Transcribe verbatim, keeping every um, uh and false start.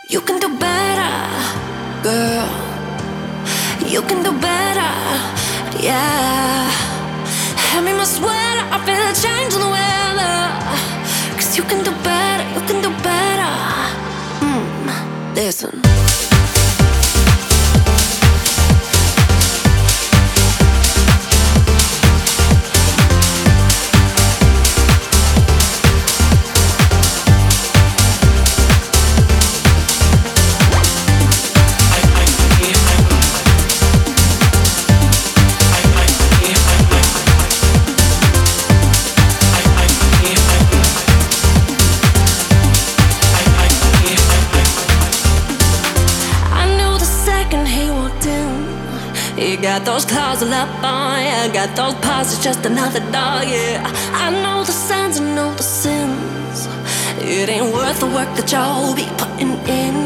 You can do better, girl. You can do better, yeah. Hand me my sweater, I feel a change in the weather. Cause you can do better, you can do better. Mm, listen. You got those claws all up on, yeah. Got those paws, it's just another dog, yeah. I know the signs, I know the sins. It ain't worth the work that y'all be putting in.